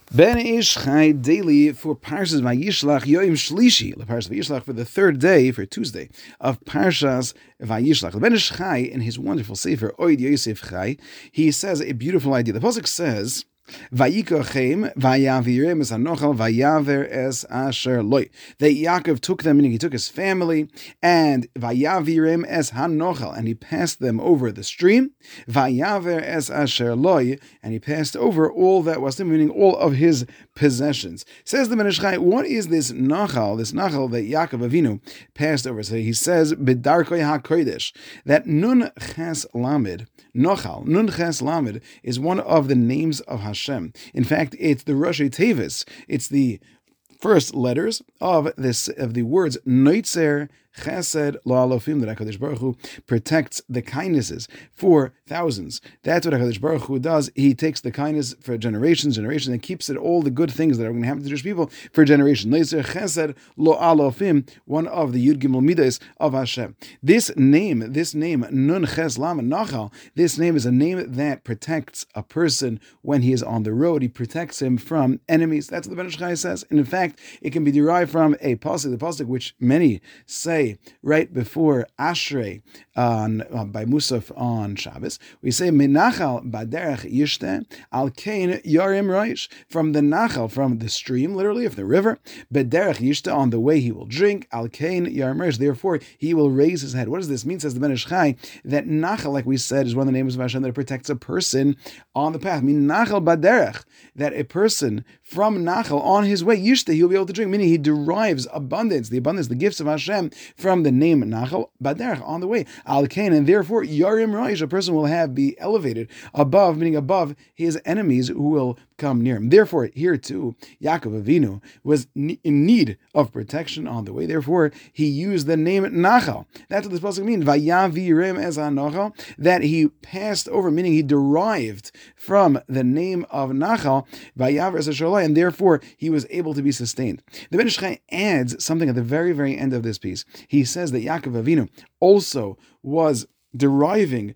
Ben Ish Chai daily for Parshas Vayishlach Yoim Shlishi, the Parshas Vayishlach for the third day, for Tuesday, of Parshas Vayishlach. Ben Ish Chai, in his wonderful sefer, Oid Yosef Chai, he says a beautiful idea. The Pasuk says, Vayikachem, Vayavirem es Hanochal, Vayaver es Asher Loi. That Yaakov took them, meaning he took his family, and Vayavirem es Hanochal, and he passed them over the stream. Vayaver es Asher Loi, and he passed over all that was him, meaning all of his possessions. Says the Ben Ish Chai, what is this Nachal that Yaakov Avinu passed over? So he says, B'darkoi HaKodesh, that Nun Ches Lamed, Nochal, Nun Ches Lamed, is one of the names of Hashem. In fact, it's the Rashi Tevis. It's the first letters of the words Noitzer Chesed La'alofim, that HaKadosh Baruch Hu protects the kindnesses for thousands. That's what HaKadosh Baruch Hu does. He takes the kindness for generations, and keeps it, all the good things that are going to happen to Jewish people for generations. Noitzer Chesed La'alofim, one of the Yud Gimel Midas of Hashem. This name, Nun Ches Lamed Nachal, this name is a name that protects a person when he is on the road. He protects him from enemies. That's what the Ben Ish Chai says. And in fact, it can be derived from a pasuk, the pasuk which many say right before Ashrei by Musaf on Shabbos. We say Menachal Baderech Yishte Al Kain Yarim Raish, from the Nachal, from the stream, literally of the river. Baderech Yishte, on the way he will drink. Al Kain Yarim Raish, therefore he will raise his head. What does this mean? Says the Ben Ish Chai, that Nachal, like we said, is one of the names of Hashem that protects a person on the path. I mean Nachal Baderech, that a person from Nachal on his way Yishte, he'll be able to drink, meaning he derives abundance, the gifts of Hashem from the name Nachal Baderech, on the way. Al Kain, and therefore Yarim Raish, a person will be elevated above, meaning above his enemies who will come near him. Therefore, here too, Yaakov Avinu was in need of protection on the way. Therefore, he used the name Nachal. That's what this pasuk means. Vayavirem es Hanochal, that he passed over, meaning he derived from the name of Nachal, Vayaver es Asher Loi, and therefore he was able to be sustained. The Ben Ish Chai adds something at the very, very end of this piece. He says that Yaakov Avinu also was deriving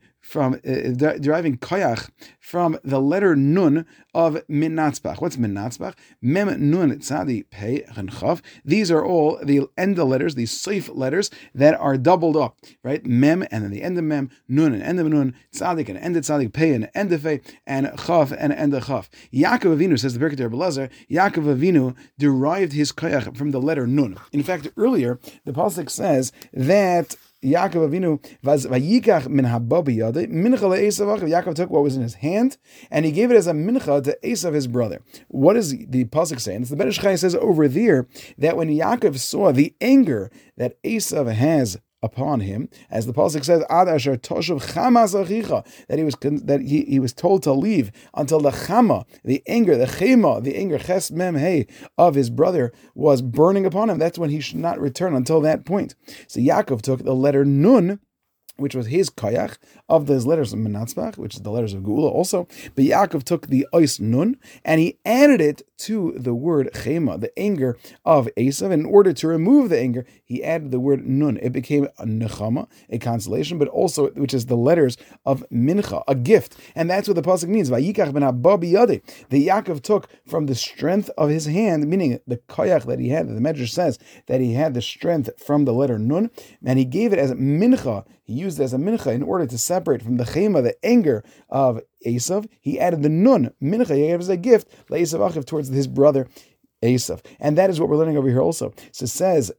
koyach from the letter nun of Minatzbach. What's Minatzbach? Mem nun tzadi pei chen chav. These are all the end of letters, these seif letters that are doubled up, right? Mem and then the end of mem, nun and end of nun, tzadik and end of tzadik, pei and end of pei, and chav and end of chav. Yaakov Avinu, says the Birkei Rebbe Elazar, Yaakov Avinu derived his koyach from the letter nun. In fact, earlier the pasuk says that Yaakov Avinu was vayikach min hababi yadei mincha le'esav. Yaakov took what was in his hand and he gave it as a mincha to Esav, his brother. What is the pasuk saying? The Ben Ish Chai says over there that when Yaakov saw the anger that Esav has upon him, as the pasuk says, Ad asher toshav chamas achicha, that he was told to leave until the chama, the anger ches mem hey of his brother was burning upon him. That's when he should not return until that point. So Yaakov took the letter nun, which was his koyach of those letters of Menatzbach, which is the letters of Geula also. But Yaakov took the ois nun and he added it to the word chema, the anger of Esav. In order to remove the anger, he added the word nun. It became a nechama, a consolation, but also, which is the letters of mincha, a gift. And that's what the pasuk means. Vayikach ben haba biyadei. The Yaakov took from the strength of his hand, meaning the koyach that he had. The Medrash says that he had the strength from the letter nun, and he gave it as mincha. He used it as a mincha in order to separate from the chema, the anger of Esav. He added the nun, mincha, he gave it as a gift, Esav Achiv, towards his brother Esav. And that is what we're learning over here also. So says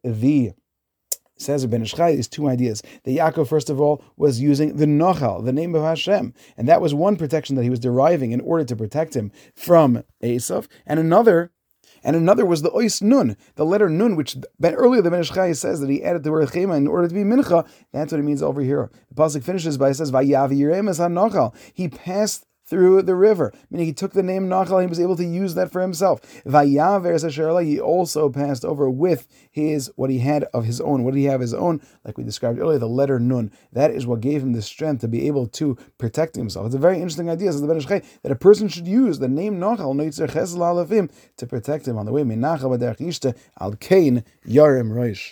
Ben Ish Chai, these two ideas. The Yaakov, first of all, was using the Nachal, the name of Hashem. And that was one protection that he was deriving in order to protect him from Esav. And another was the ois nun, the letter nun, which earlier the Ben Ish Chai says that he added the word chema in order to be mincha. That's what it means over here. The pasuk finishes by, it says, Vayavirem es Hanochal. He passed through the river, meaning he took the name Nachal and he was able to use that for himself. Vayaver es Asher Loi, he also passed over with what he had of his own. What did he have his own? Like we described earlier, the letter nun. That is what gave him the strength to be able to protect himself. It's a very interesting idea, says the Ben Ish Chai, that a person should use the name Nachal, Noitzer Ches La'alofim, to protect him on the way. Menachal Baderech Yishte Al Kain Yarim Raish.